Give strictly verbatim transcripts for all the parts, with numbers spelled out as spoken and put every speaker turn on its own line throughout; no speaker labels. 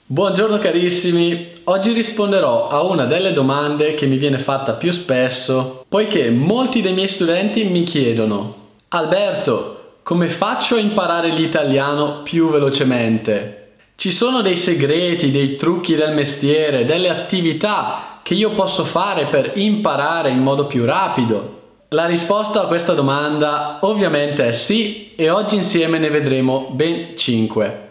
Buongiorno carissimi, oggi risponderò a una delle domande che mi viene fatta più spesso, poiché molti dei miei studenti mi chiedono: Alberto, come faccio a imparare l'italiano più velocemente? Ci sono dei segreti, dei trucchi del mestiere, delle attività che io posso fare per imparare in modo più rapido? La risposta a questa domanda ovviamente è sì, e oggi insieme ne vedremo ben cinque.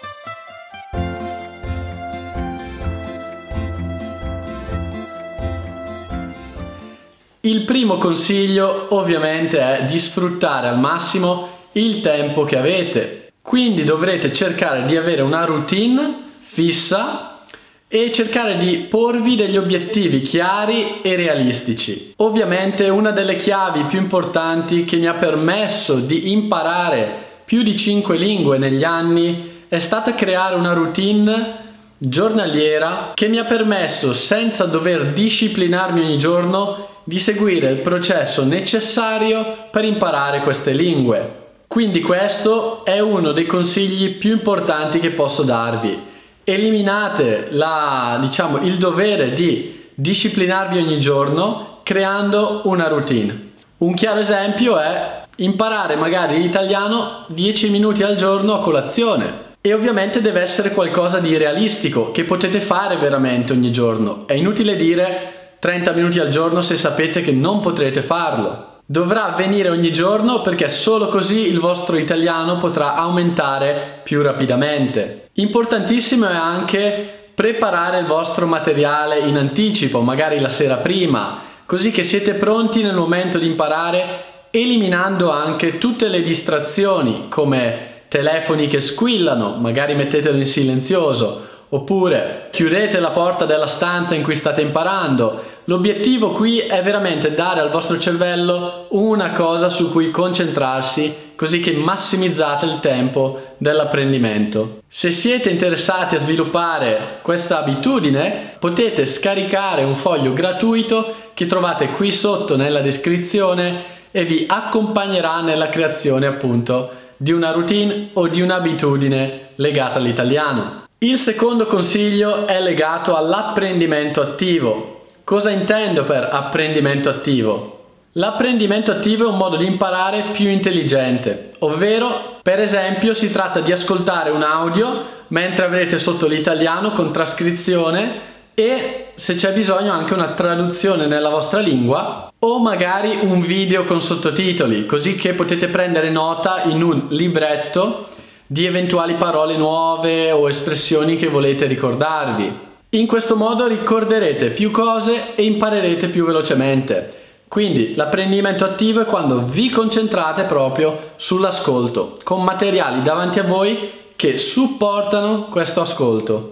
Il primo consiglio ovviamente è di sfruttare al massimo il tempo che avete. Quindi dovrete cercare di avere una routine fissa e cercare di porvi degli obiettivi chiari e realistici. Ovviamente una delle chiavi più importanti che mi ha permesso di imparare più di cinque lingue negli anni è stata creare una routine giornaliera che mi ha permesso, senza dover disciplinarmi ogni giorno, di seguire il processo necessario per imparare queste lingue. Quindi questo è uno dei consigli più importanti che posso darvi. Eliminate la, diciamo, il dovere di disciplinarvi ogni giorno creando una routine. Un chiaro esempio è imparare magari l'italiano dieci minuti al giorno a colazione. E ovviamente deve essere qualcosa di realistico che potete fare veramente ogni giorno. È inutile dire trenta minuti al giorno se sapete che non potrete farlo. Dovrà avvenire ogni giorno perché solo così il vostro italiano potrà aumentare più rapidamente. Importantissimo è anche preparare il vostro materiale in anticipo, magari la sera prima, così che siete pronti nel momento di imparare, eliminando anche tutte le distrazioni come telefoni che squillano, magari mettetelo in silenzioso, oppure chiudete la porta della stanza in cui state imparando. L'obiettivo qui è veramente dare al vostro cervello una cosa su cui concentrarsi, così che massimizzate il tempo dell'apprendimento. Se siete interessati a sviluppare questa abitudine, potete scaricare un foglio gratuito che trovate qui sotto nella descrizione e vi accompagnerà nella creazione appunto di una routine o di un'abitudine legata all'italiano. Il secondo consiglio è legato all'apprendimento attivo. Cosa intendo per apprendimento attivo? L'apprendimento attivo è un modo di imparare più intelligente, ovvero, per esempio, si tratta di ascoltare un audio mentre avrete sotto l'italiano con trascrizione e, se c'è bisogno, anche una traduzione nella vostra lingua, o magari un video con sottotitoli, così che potete prendere nota in un libretto di eventuali parole nuove o espressioni che volete ricordarvi. In questo modo ricorderete più cose e imparerete più velocemente. Quindi l'apprendimento attivo è quando vi concentrate proprio sull'ascolto, con materiali davanti a voi che supportano questo ascolto.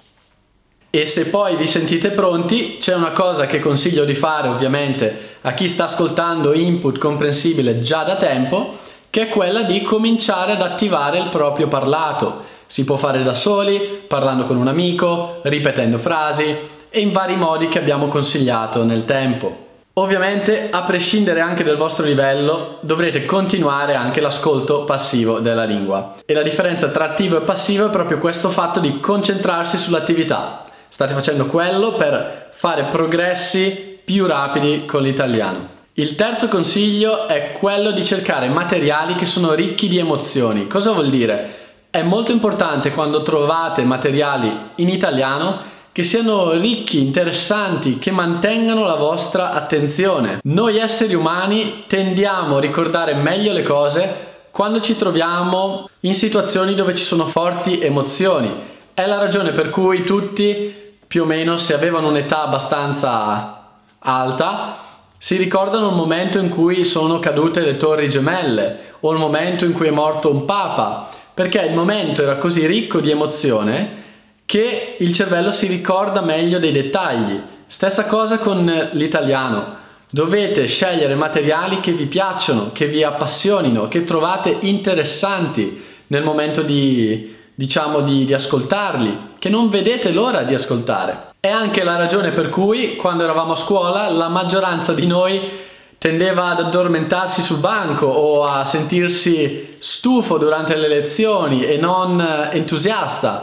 E se poi vi sentite pronti, c'è una cosa che consiglio di fare ovviamente a chi sta ascoltando input comprensibile già da tempo, che è quella di cominciare ad attivare il proprio parlato. Si può fare da soli, parlando con un amico, ripetendo frasi e in vari modi che abbiamo consigliato nel tempo. Ovviamente, a prescindere anche del vostro livello, dovrete continuare anche l'ascolto passivo della lingua. E la differenza tra attivo e passivo è proprio questo fatto di concentrarsi sull'attività. State facendo quello per fare progressi più rapidi con l'italiano. Il terzo consiglio è quello di cercare materiali che sono ricchi di emozioni. Cosa vuol dire? È molto importante quando trovate materiali in italiano che siano ricchi, interessanti, che mantengano la vostra attenzione. Noi esseri umani tendiamo a ricordare meglio le cose quando ci troviamo in situazioni dove ci sono forti emozioni. È la ragione per cui tutti, più o meno, se avevano un'età abbastanza alta, si ricordano il momento in cui sono cadute le torri gemelle o il momento in cui è morto un papa, perché il momento era così ricco di emozione che il cervello si ricorda meglio dei dettagli. Stessa cosa con l'italiano. Dovete scegliere materiali che vi piacciono, che vi appassionino, che trovate interessanti nel momento di, diciamo, di, di ascoltarli, che non vedete l'ora di ascoltare. È anche la ragione per cui, quando eravamo a scuola, la maggioranza di noi tendeva ad addormentarsi sul banco o a sentirsi stufo durante le lezioni e non entusiasta,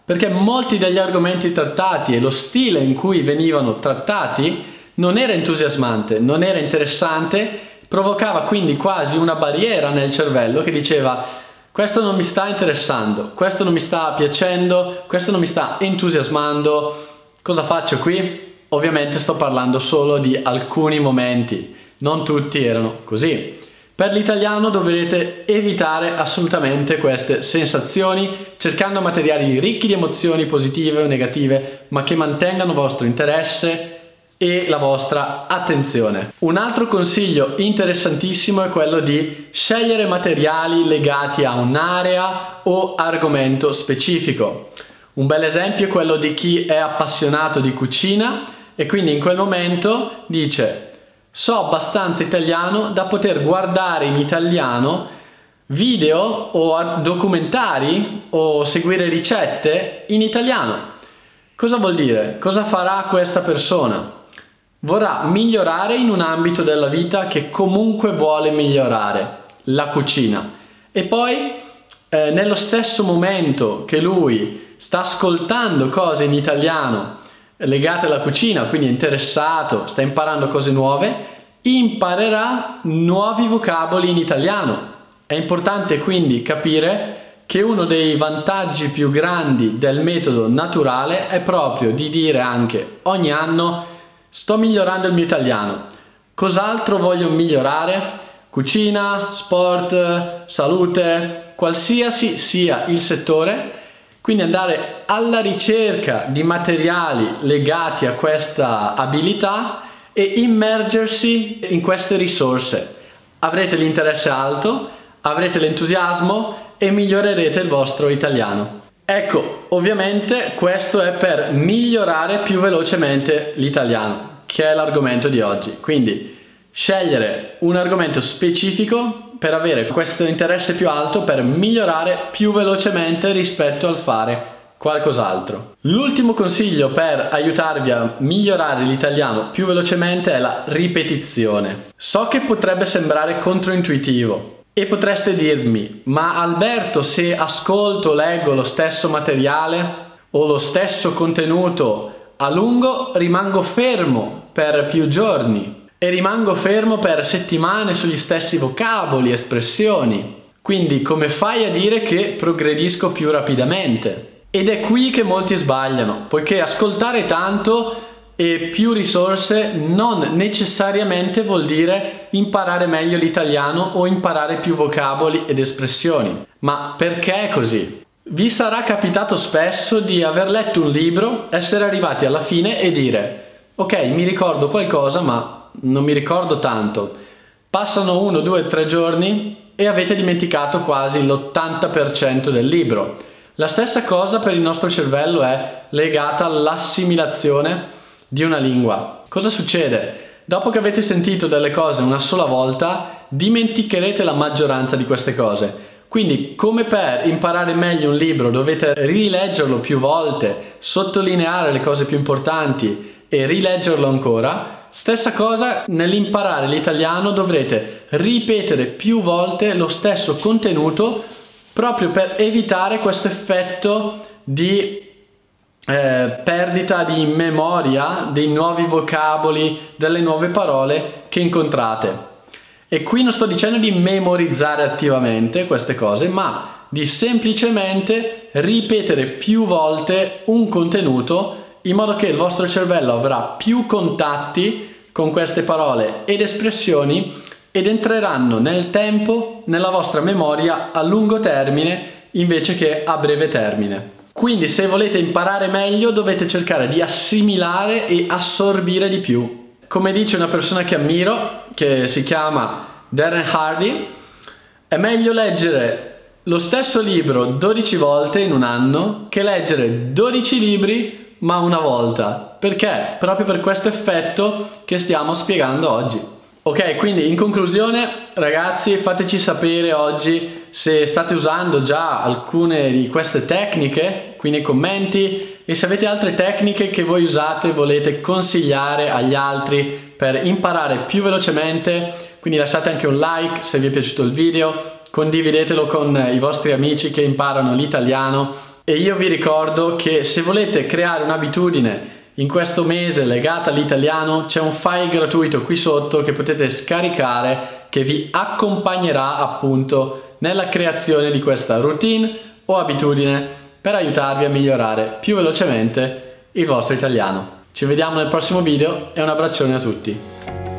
perché molti degli argomenti trattati e lo stile in cui venivano trattati non era entusiasmante, non era interessante, provocava quindi quasi una barriera nel cervello che diceva: questo non mi sta interessando, questo non mi sta piacendo, questo non mi sta entusiasmando, cosa faccio qui? Ovviamente sto parlando solo di alcuni momenti, non tutti erano così. Per l'italiano dovrete evitare assolutamente queste sensazioni, cercando materiali ricchi di emozioni positive o negative, ma che mantengano il vostro interesse e la vostra attenzione. Un altro consiglio interessantissimo è quello di scegliere materiali legati a un'area o argomento specifico. Un bel esempio è quello di chi è appassionato di cucina e quindi in quel momento dice: so abbastanza italiano da poter guardare in italiano video o documentari o seguire ricette in italiano. Cosa vuol dire? Cosa farà questa persona? Vorrà migliorare in un ambito della vita che comunque vuole migliorare, la cucina. E poi, eh, nello stesso momento che lui sta ascoltando cose in italiano legate alla cucina, quindi è interessato, sta imparando cose nuove, imparerà nuovi vocaboli in italiano. È importante quindi capire che uno dei vantaggi più grandi del metodo naturale è proprio di dire anche ogni anno: sto migliorando il mio italiano. Cos'altro voglio migliorare? Cucina, sport, salute, qualsiasi sia il settore. Quindi andare alla ricerca di materiali legati a questa abilità e immergersi in queste risorse. Avrete l'interesse alto, avrete l'entusiasmo e migliorerete il vostro italiano. Ecco, ovviamente questo è per migliorare più velocemente l'italiano, che è l'argomento di oggi. Quindi scegliere un argomento specifico per avere questo interesse più alto, per migliorare più velocemente rispetto al fare qualcos'altro. L'ultimo consiglio per aiutarvi a migliorare l'italiano più velocemente è la ripetizione. So che potrebbe sembrare controintuitivo e potreste dirmi: ma Alberto, se ascolto o leggo lo stesso materiale o lo stesso contenuto a lungo, rimango fermo per più giorni e rimango fermo per settimane sugli stessi vocaboli, espressioni. Quindi come fai a dire che progredisco più rapidamente? Ed è qui che molti sbagliano, poiché ascoltare tanto e più risorse non necessariamente vuol dire imparare meglio l'italiano o imparare più vocaboli ed espressioni. Ma perché è così? Vi sarà capitato spesso di aver letto un libro, essere arrivati alla fine e dire: ok, mi ricordo qualcosa ma non mi ricordo tanto. Passano uno, due, tre giorni e avete dimenticato quasi l'ottanta per cento del libro. La stessa cosa per il nostro cervello è legata all'assimilazione di una lingua. Cosa succede? Dopo che avete sentito delle cose una sola volta, dimenticherete la maggioranza di queste cose. Quindi, come per imparare meglio un libro dovete rileggerlo più volte, sottolineare le cose più importanti e rileggerlo ancora, stessa cosa nell'imparare l'italiano, dovrete ripetere più volte lo stesso contenuto proprio per evitare questo effetto di eh, perdita di memoria dei nuovi vocaboli, delle nuove parole che incontrate. E qui non sto dicendo di memorizzare attivamente queste cose, ma di semplicemente ripetere più volte un contenuto in modo che il vostro cervello avrà più contatti con queste parole ed espressioni ed entreranno nel tempo nella vostra memoria a lungo termine invece che a breve termine. Quindi se volete imparare meglio dovete cercare di assimilare e assorbire di più. Come dice una persona che ammiro, che si chiama Darren Hardy, è meglio leggere lo stesso libro dodici volte in un anno che leggere dodici libri ma una volta. Perché? Proprio per questo effetto che stiamo spiegando oggi. Ok, quindi in conclusione, ragazzi, fateci sapere oggi se state usando già alcune di queste tecniche qui nei commenti e se avete altre tecniche che voi usate e volete consigliare agli altri per imparare più velocemente. Quindi lasciate anche un like se vi è piaciuto il video, condividetelo con i vostri amici che imparano l'italiano E io vi ricordo che se volete creare un'abitudine in questo mese legata all'italiano, c'è un file gratuito qui sotto che potete scaricare che vi accompagnerà appunto nella creazione di questa routine o abitudine per aiutarvi a migliorare più velocemente il vostro italiano. Ci vediamo nel prossimo video e un abbraccione a tutti!